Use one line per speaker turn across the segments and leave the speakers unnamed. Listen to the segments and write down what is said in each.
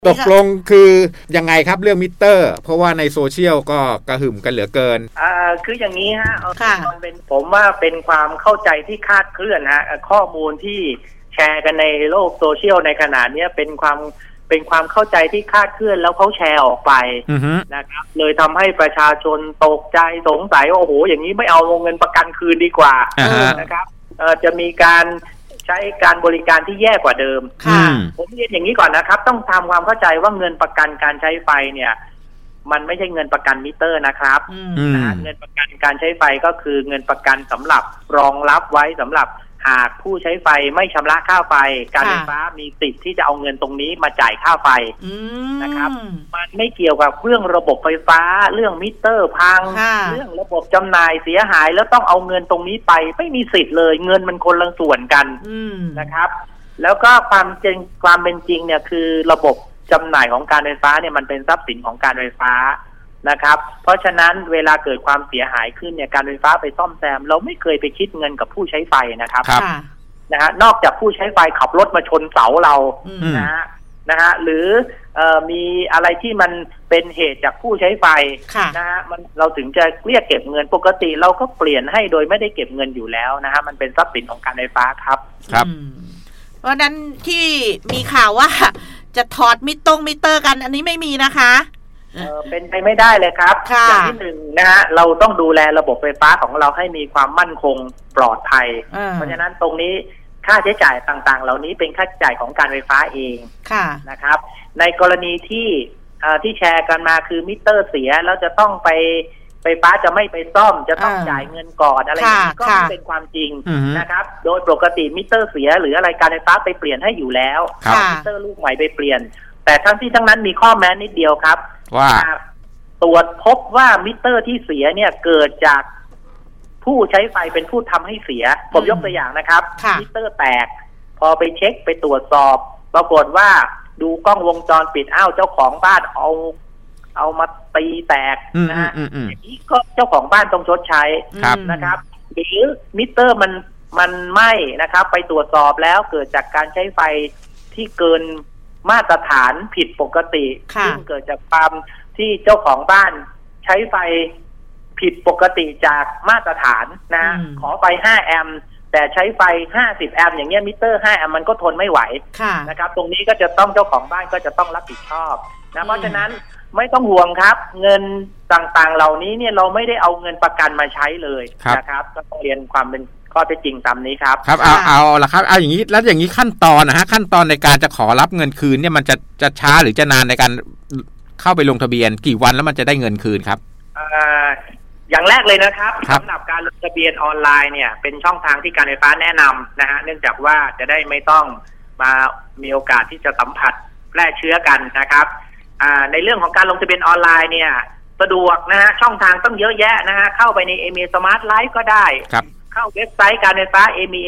ตกลงคือยังไงครับเรื่องมิเตอร์เพราะว่าในโซเชียลก็กระหึ่มกันเหลือเกิน
คืออย่างนี้ฮะผมว่าเป็นความเข้าใจที่คลาดเคลื่อนฮะข้อมูลที่แชร์กันในโลกโซเชียลในขณะนี้เป็นความเข้าใจที่คลาดเคลื่อนแล้วเขาแชร์ออกไปนะครับเลยทำให้ประชาชนตกใจสงสัยว่าโอ้โหอย่างนี้ไม่เอาเงินประกันคืนดีกว่านะครับจะมีการใช้การบริการที่แย่กว่าเดิมผมเรียนอย่างนี้ก่อนนะครับต้องทำความเข้าใจว่าเงินประกันการใช้ไฟเนี่ยมันไม่ใช่เงินประกันมิเตอร์นะครับเงินประกันการใช้ไฟก็คือเงินประกันสำหรับรองรับไว้สำหรับหากผู้ใช้ไฟไม่ชำระค่าไฟการไฟฟ้ามีสิทธิ์ที่จะเอาเงินตรงนี้มาจ่ายค่าไฟนะครับมันไม่เกี่ยวกับเรื่องระบบไฟฟ้าเรื่องมิเตอร์พังเรื่องระบบจำหน่ายเสียหายแล้วต้องเอาเงินตรงนี้ไปไม่มีสิทธิ์เลยเงินมันคนละส่วนกันนะครับแล้วก็ความเป็นจริงเนี่ยคือระบบจำหน่ายของการไฟฟ้าเนี่ยมันเป็นทรัพย์สินของการไฟฟ้านะครับเพราะฉะนั้นเวลาเกิดความเสียหายขึ้นเนี่ยการไฟฟ้าไปซ่อมแซมเราไม่เคยไปคิดเงินกับผู้ใช้ไฟนะครับนะฮะนอกจากผู้ใช้ไฟขับรถมาชนเสาเรานะฮะหรือมีอะไรที่มันเป็นเหตุจากผู้ใช้ไฟนะฮะเราถึงจะเรียกเก็บเงินปกติเราก็เปลี่ยนให้โดยไม่ได้เก็บเงินอยู่แล้วนะฮะมันเป็นทรัพย์สินของการไฟฟ้าครับ
เพราะนั้นที่มีข่าวว่าจะถอดมิเตอร์กันอันนี้ไม่มีนะคะ
เป็นไปไม่ได้เลยครับอย่างที่หนึ่งนะฮะเราต้องดูแลระบบไฟฟ้าของเราให้มีความมั่นคงปลอดภัยเพราะฉะนั้นตรงนี้ค่าใช้จ่ายต่างๆเหล่านี้เป็นค่าใช้จ่ายของการไฟฟ้าเองนะครับในกรณีที่แชร์กันมาคือมิเตอร์เสียแล้วจะต้องไปไฟฟ้าจะไม่ไปซ่อมจะต้องจ่ายเงินก่อนอะไรอย่างนี้ก็ไม่เป็นความจริงนะครับโดยปกติมิเตอร์เสียหรืออะไรการไฟฟ้าไปเปลี่ยนให้อยู่แล้วมิเตอร์ลูกใหม่ไปเปลี่ยนแต่ทั้งที่ทั้งนั้นมีข้อแม้นิดเดียวครับว่าตรวจพบว่ามิเตอร์ที่เสียเนี่ยเกิดจากผู้ใช้ไฟเป็นผู้ทำให้เสียผมยกตัวอย่างนะครับมิเตอร์แตกพอไปเช็คไปตรวจสอบปรากฏว่าดูกล้องวงจรปิดเจ้าของบ้านเอามาตีแตกนะฮะอย่างนี้ก็เจ้าของบ้านต้องชดใช้นะครับหรือมิเตอร์มันไหม้นะครับไปตรวจสอบแล้วเกิดจากการใช้ไฟที่เกินมาตรฐานผิดปกติซึ่งเกิดจากความที่เจ้าของบ้านใช้ไฟผิดปกติจากมาตรฐานนะขอไฟ5แอมป์แต่ใช้ไฟ50แอมป์อย่างเงี้ยมิเตอร์5แอมป์มันก็ทนไม่ไหวนะครับตรงนี้ก็จะต้องเจ้าของบ้านก็จะต้องรับผิดชอบนะเพราะฉะนั้นไม่ต้องห่วงครับเงินต่างๆเหล่านี้เนี่ยเราไม่ได้เอาเงินประกันมาใช้เลยนะครับก็ต้องเรียนความเป็นข้อเท็จจริงตามนี้ครับ
ครับเอาละครับเอาอย่างนี้แล้วอย่างนี้ขั้นตอนนะฮะขั้นตอนในการจะขอรับเงินคืนเนี่ยมันจะช้าหรือจะนานในการเข้าไปลงทะเบียนกี่วันแล้วมันจะได้เงินคืนครับ
อย่างแรกเลยนะครับสำหรับการลงทะเบียนออนไลน์เนี่ยเป็นช่องทางที่การไฟฟ้าแนะนำนะฮะเนื่องจากว่าจะได้ไม่ต้องมามีโอกาสที่จะสัมผัสแพร่เชื้อกันนะครับในเรื่องของการลงทะเบียนออนไลน์เนี่ยสะดวกนะฮะช่องทางต้องเยอะแยะนะฮะเข้าไปใน EMEA Smart Life ก็ได้เข้าเว็บไซต์การไฟฟ้า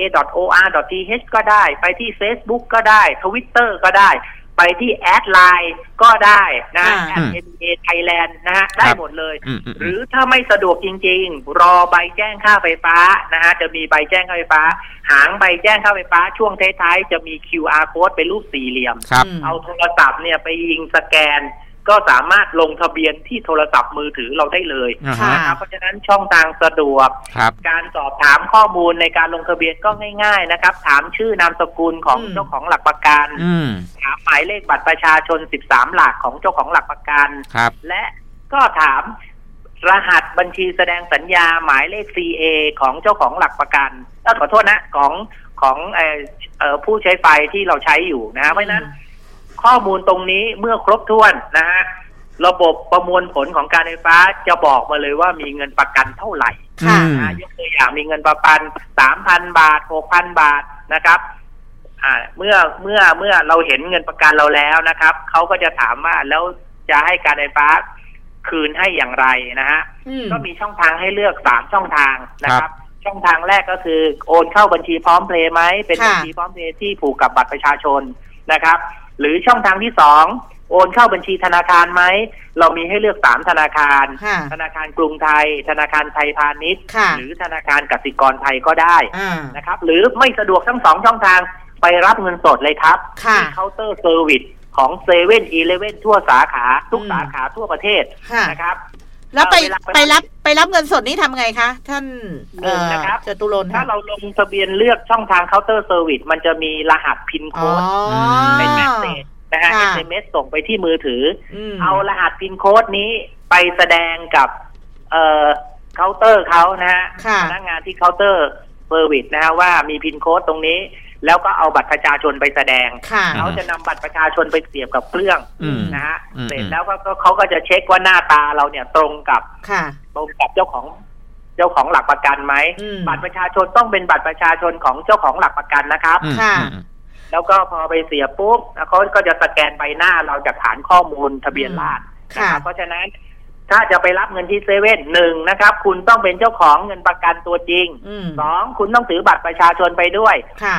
emea.or.th ก็ได้ไปที่ Facebook ก็ได้ Twitter ก็ได้ไปที่แอดไลน์ก็ได้นะ@emea Thailand นะฮะได้หมดเลยหรือถ้าไม่สะดวกจริงๆรอใบแจ้งค่าไฟฟ้านะฮะจะมีใบแจ้งค่าไฟฟ้าหางใบแจ้งค่าไฟฟ้าช่วงท้ายๆจะมี QR code เป็นรูปสี่เหลี่ยมเอาโทรศัพท์เนี่ยไปยิงสแกนก็สามารถลงทะเบียนที่โทรศัพท์มือถือเราได้เลยนะครับเพราะฉะนั้นช่องทางสะดวกการสอบถามข้อมูลในการลงทะเบียนก็ง่ายๆนะครับถามชื่อนามสกุลของเจ้าของหลักประกันถามหมายเลขบัตรประชาชน13หลักของเจ้าของหลักประกันและก็ถามรหัสบัญชีแสดงสัญญาหมายเลข CA ของเจ้าของหลักประกันขอโทษนะของผู้ใช้ไฟที่เราใช้อยู่นะเพราะฉะนั้นข้อมูลตรงนี้เมื่อครบถ้วนนะฮะระบบประมวลผลของการไฟฟ้าจะบอกมาเลยว่ามีเงินประกันเท่าไหร่ยกตัวอย่างมีเงินประกัน 3,000 บาท 6,000 บาทนะครับเมื่อเราเห็นเงินประกันเราแล้วนะครับเขาก็จะถามว่าแล้วจะให้การไฟฟ้าคืนให้อย่างไรนะฮะก็มีช่องทางให้เลือก3ช่องทางนะครับช่องทางแรกก็คือโอนเข้าบัญชีพร้อมเพลย์ไหมเป็นบัญชีพร้อมเพลย์ที่ผูกกับบัตรประชาชนนะครับหรือช่องทางที่2โอนเข้าบัญชีธนาคารไหมเรามีให้เลือก3ธนาคารธนาคารกรุงไทยธนาคารไทยพาณิชย์หรือธนาคารกสิกรไทยก็ได้นะครับหรือไม่สะดวกทั้ง2ช่องทางไปรับเงินสดเลยครับที่เคาน์เตอร์เซอร์วิสของเซเว่นอีเลฟเว่นทั่วสาขาทุกสาขาทั่วประเทศนะครับ
แล้วไปรับเงินสดนี้ทำไงคะท่าน
นะครับ
จตุรนต์
ถ้าเราลงทะเบียนเลือกช่องทางเคาน์เตอร์เซอร์วิสมันจะมีรหัสพินโค้ดเป็นเมสเสจนะฮะ SMS ส่งไปที่มือถือเอารหัสพินโค้ดนี้ไปแสดงกับเคาน์เตอร์เขานะฮะพนักงานที่เคาน์เตอร์เซอร์วิสนะฮะว่ามีพินโค้ดตรงนี้แล้วก็เอาบัตรประชาชนไปแสดงเขาจะนำบัตรประชาชนไปเสียบกับเครื่องนะฮะเสร็จแล้วก็เขาก็จะเช็คว่าหน้าตาเราเนี่ยตรงกับเจ้าของหลักประกันไหมบัตรประชาชนต้องเป็นบัตรประชาชนของเจ้าของหลักประกันนะครับแล้วก็พอไปเสียปุ๊บเขาก็จะสแกนใบหน้าเราจากฐานข้อมูลทะเบียนราษฎร์นะครับเพราะฉะนั้นถ้าจะไปรับเงินที่เซเว่น1นะครับคุณต้องเป็นเจ้าของเงินประกันตัวจริง2คุณต้องถือบัตรประชาชนไปด้วย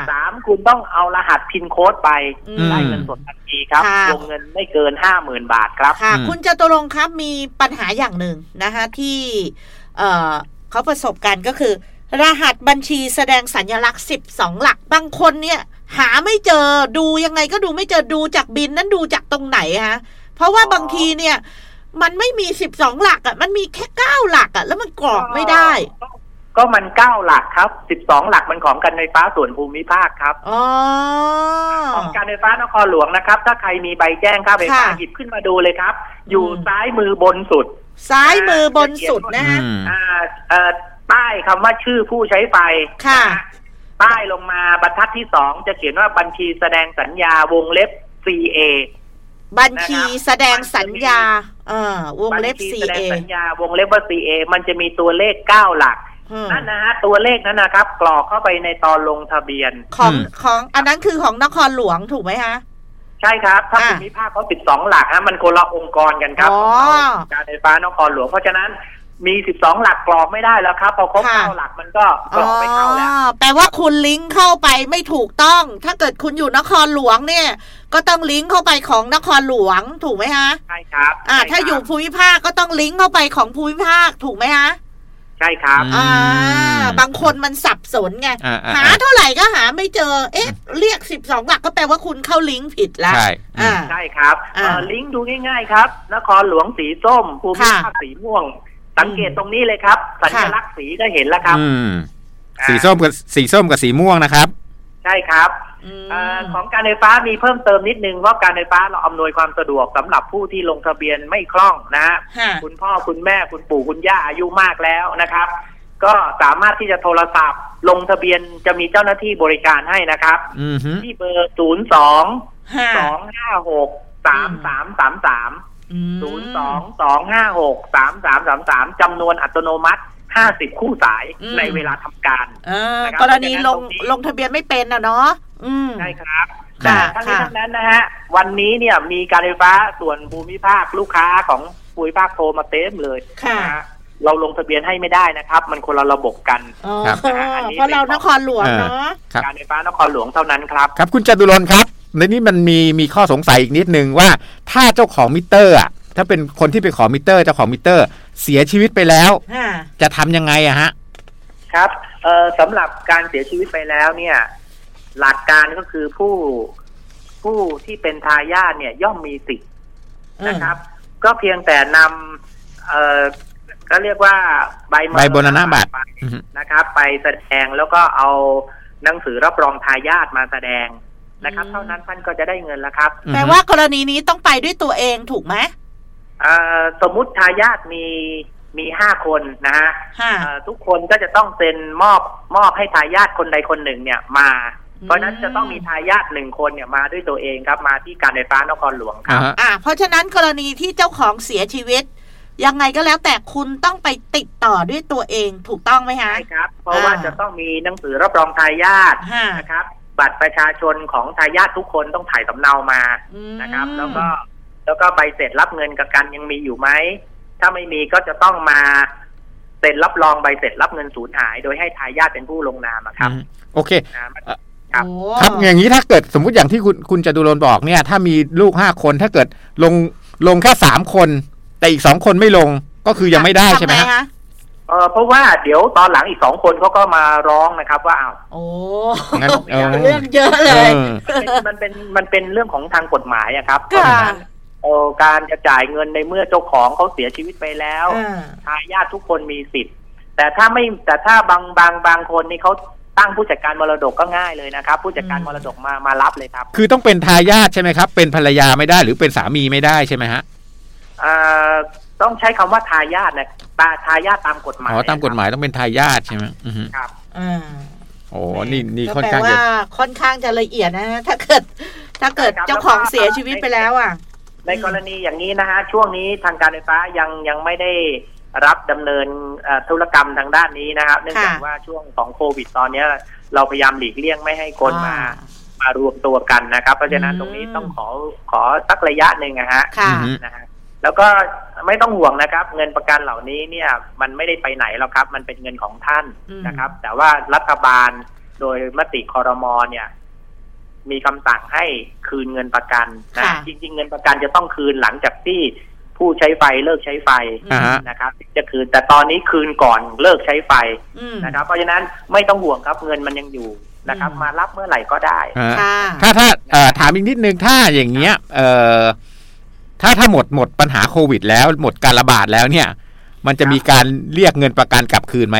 3คุณต้องเอารหัสพินโค้ดไปได้เงินสดทันทีครับวงเงินไม่เกิน 50,000 บาทครับ
คุณจตุรงค์ครับมีปัญหาอย่างหนึ่งนะคะที่เขาประสบกันก็คือรหัสบัญชีแสดงสัญลักษณ์12หลักบางคนเนี่ยหาไม่เจอดูยังไงก็ดูไม่เจอดูจากบินนั้นดูจากตรงไหนฮะเพราะว่าบางทีเนี่ยมันไม่มี12หลักอ่ะมันมีแค่9หลักอ่ะแล้วมันกรอกไม่ได้
ก็มัน9หลักครับ12หลักมันของการไฟฟ้าส่วนภูมิภาคครับของการไฟฟ้านครหลวงนะครับถ้าใครมีใบแจ้งค่าไฟฟ้าหยิบขึ้นมาดูเลยครับอยู่ซ้ายมือบนสุด
นะฮะ
ใต้คำว่าชื่อผู้ใช้ไฟใต้ลงมาบรรทัดที่2จะเขียนว่าบัญชีแสดงสัญญาวงเล็บ CA
บัญชีแสดงสัญญาวงเล็บ CA
แสดงสัญญาวงเล็บว่า CA มันจะมีตัวเลข9หลักนั่นนะฮะตัวเลขนั้นนะครับกรอกเข้าไปในตอนลงทะเบียน
ของอันนั้นคือของนครหลวงถูกไหมคะ
ใช่ครับถ้าภูมิภาคเขา12หลักฮะมันคนละองค์กรกันครับการไฟฟ้านครหลวงเพราะฉะนั้นมี12หลักกรอกไม่ได้แล้วครับพอครบ9หลักมันก็กรอกไม่เข้าแล้ว
แปลว่าคุณลิงก์เข้าไปไม่ถูกต้องถ้าเกิดคุณอยู่นครหลวงเนี่ยก็ต้องลิงก์เข้าไปของนครหลวงถูกไหมฮะ
ใช่ครับ
ถ้าอยู่ภูมิภาคก็ต้องลิงก์เข้าไปของภูมิภาคถูกไหมฮะ
ใช่ครับ
บางคนมันสับสนไงหาเท่าไหร่ก็หาไม่เจอเรียก12หลักก็แปลว่าคุณเข้าลิงก์ผิดแล้ว
ใช่ครับลิงก์ดูง่ายๆครับนครหลวงสีส้มภูมิภาคสีม่วงสังเกตตรงนี้เลยครับสัญลักษณ์สีก็เห็นแล้วครับ
สีส้มกับสีม่วงนะครับ
ใช่ครับของการไฟฟ้ามีเพิ่มเติมนิดนึงว่าการไฟฟ้าเราอำนวยความสะดวกสำหรับผู้ที่ลงทะเบียนไม่คล่องนะคุณพ่อคุณแม่คุณปู่คุณย่าอายุมากแล้วนะครับก็สามารถที่จะโทรศัพท์ลงทะเบียนจะมีเจ้าหน้าที่บริการให้นะครับที่เบอร์02-256-3333 02-256-3333จำนวนอัตโนมัติ50คู่สายในเวลาทำการ
กรณีลงทะเบียนไม่เป็นเนาะ
ใช่ครับแต่ทั้งนี้ทั้งนั้นนะฮะวันนี้เนี่ยมีการไฟฟ้าส่วนภูมิภาคลูกค้าของภูมิภาคโทรมาเต็มเลยเราลงทะเบียนให้ไม่ได้นะครับมันคนละระบบกัน
เพราะเรานครหลวงเนาะ
การไฟฟ้านครหลวงเท่านั้นครับ
ครับคุณจตุรนต์ครับในนี้มันมีข้อสงสัยอีกนิดนึงว่าถ้าเจ้าของมิเตอร์อ่ะถ้าเป็นคนที่ไปขอมิเตอร์เจ้าของมิเตอร์เสียชีวิตไปแล้วจะทำยังไงอะฮะ
ครับสำหรับการเสียชีวิตไปแล้วเนี่ยหลักการก็คือผู้ที่เป็นทายาทเนี่ยย่อมมีสิทธิ์นะครับก็เพียงแต่นำก็เรียกว่าใบ
มรณบัตร
นะครับไปแสดงแล้วก็เอาหนังสือรับรองทายาทมาแสดงนะครับเท่านั้นท่านก็จะได้เงินแล้วครับ
แปลว่ากรณีนี้ต้องไปด้วยตัวเองถูกไหม
สมมุติทายาทมี5คนนะฮะทุกคนก็จะต้องเซ็นมอบให้ทายาทคนใดคนหนึ่งเนี่ยมาเพราะนั้นจะต้องมีทายาท1คนเนี่ยมาด้วยตัวเองครับมาที่การไฟฟ้านครหลวงครับ
เพราะฉะนั้นกรณีที่เจ้าของเสียชีวิตยังไงก็แล้วแต่คุณต้องไปติดต่อด้วยตัวเองถูกต้องไหมฮะ
ใช่ครับเพราะว่าจะต้องมีหนังสือรับรองทายาทนะครับบัตรประชาชนของทายาททุกคนต้องถ่ายสำเนามานะครับแล้วก็ใบเสร็จรับเงินกับกันยังมีอยู่ไหมถ้าไม่มีก็จะต้องมาเซ็นรับรองใบเสร็จรับเงินสูญหายโดยให้ทายาทเป็นผู้ลงนามครับ
โอเคครับอย่างนี้ถ้าเกิดสมมุติอย่างที่คุณจตุรนต์บอกเนี่ยถ้ามีลูก5คนถ้าเกิดลงแค่3คนแต่อีก2คนไม่ลงก็คือยังไม่ได้ใช่ไหมฮะ
เพราะว่าเดี๋ยวตอนหลังอีก2 คนเขาก็มาร้องนะครับว่าอ้าว
โอ้
งั้น
เรื่องเยอะเลย
มันเป็นเรื่องของทางกฎหมายอะครับการจะจ่ายเงินในเมื่อเจ้าของเขาเสียชีวิตไปแล้วทายาททุกคนมีสิทธิ์แต่ถ้าบางคนนี่เขาตั้งผู้จัดการมรดกก็ง่ายเลยนะครับผู้จัดการมรดกมารับเลยครับ
คือต้องเป็นทายาทใช่ไหมครับเป็นภรรยาไม่ได้หรือเป็นสามีไม่ได้ใช่ไหมฮะ
ต้องใช้คำว่าทายาทนะทายาทตามกฎหมาย
ตามกฎหมายต้องเป็นทายาทใช่ไหม
ครับ
โอ้นี่
ค่อนข้างจะค่อนข้างจะละเอียดนะถ้าเกิดเจ้าของเสียชีวิตไปแล้วอ่ะ
ในกรณีอย่างนี้นะฮะช่วงนี้ทางการไฟฟ้ายังไม่ได้รับดำเนินธุรกรรมทางด้านนี้นะครับเนื่องจากว่าช่วงของโควิดตอนนี้เราพยายามหลีกเลี่ยงไม่ให้คนมารวมตัวกันนะครับเพราะฉะนั้นตรงนี้ต้องขอสักระยะหนึ่งนะฮะแล้วก็ไม่ต้องห่วงนะครับเงินประกันเหล่านี้เนี่ยมันไม่ได้ไปไหนแล้วครับมันเป็นเงินของท่านนะครับแต่ว่ารัฐบาลโดยมติครม.เนี่ยมีคำสั่งให้คืนเงินประกันนะจริงๆเงินประกันจะต้องคืนหลังจากที่ผู้ใช้ไฟเลิกใช้ไฟนะครับจะคืนแต่ตอนนี้คืนก่อนเลิกใช้ไฟนะครับเพราะฉะนั้นไม่ต้องห่วงครับเงินมันยังอยู่นะครับมารับเมื่อไหร่ก็ได้
ถ้าถามอีกนิดนึงถ้าอย่างเงี้ยถ้าหมดปัญหาโควิดแล้วหมดการระบาดแล้วเนี่ยมันจะมีการเรียกเงินประกันกลับคืนไหม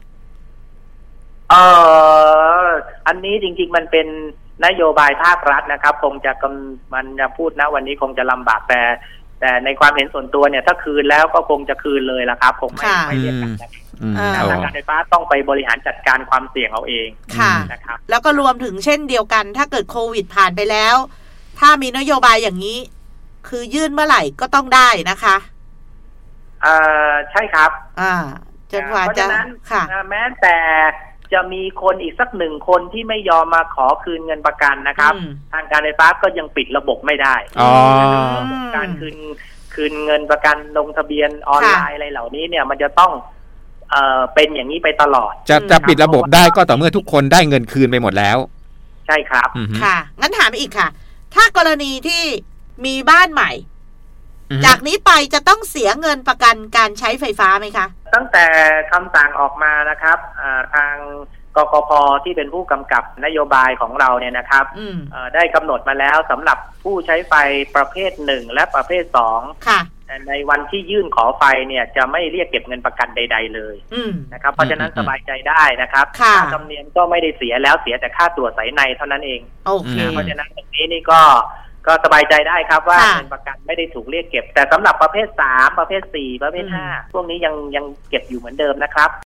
อันนี้จริงๆมันเป็นนโยบายภาครัฐนะครับคงจะมันจะพูดนะวันนี้คงจะลำบากแต่ในความเห็นส่วนตัวเนี่ยถ้าคืนแล้วก็คงจะคืนเลยละครับคงไม่เรียกกันทางการไฟฟ้าต้องไปบริหารจัดการความเสี่ยงเอาเอง
นะครับแล้วก็รวมถึงเช่นเดียวกันถ้าเกิดโควิดผ่านไปแล้วถ้ามีนโยบายอย่างนี้คือยื่นเมื่อไหร่ก็ต้องได้นะคะ
ใช่ครับ
จนกว่าจะ
ค่ะแม้แต่จะมีคนอีกสัก1 คนที่ไม่ยอมมาขอคืนเงินประกันนะครับทางการไฟฟ้าก็ยังปิดระบบไม่ได้การคืนเงินประกันลงทะเบียนออนไลน์อะไรเหล่านี้เนี่ยมันจะต้องเป็นอย่างนี้ไปตลอด
จะปิดระบบได้ก็ต่อเมื่อทุกคนได้เงินคืนไปหมดแล้ว
ใช่ครับ
ค่ะงั้นถามอีกค่ะถ้ากรณีที่มีบ้านใหม่จากนี้ไปจะต้องเสียเงินประกันการใช้ไฟฟ้าไหมคะ
ตั้งแต่คำสั่งออกมานะครับทางกกพ.ที่เป็นผู้กำกับนโยบายของเราเนี่ยนะครับได้กำหนดมาแล้วสำหรับผู้ใช้ไฟประเภท1และประเภท2
ค่ะ
ในวันที่ยื่นขอไฟเนี่ยจะไม่เรียกเก็บเงินประกันใดๆเลยนะครับเพราะฉะนั้นสบายใจได้นะครับค่าธรรมเนียมก็ไม่ได้เสียแล้วเสียแต่ค่าตรวจสายในเท่านั้นเองเพราะฉะนั้นตรงนี้นี่ก็สบายใจได้ครับว่าเงินประกันไม่ได้ถูกเรียกเก็บแต่สำหรับประเภท3ประเภท4ประเภท5พวกนี้ยังเก็บอยู่เหมือนเดิมนะครับ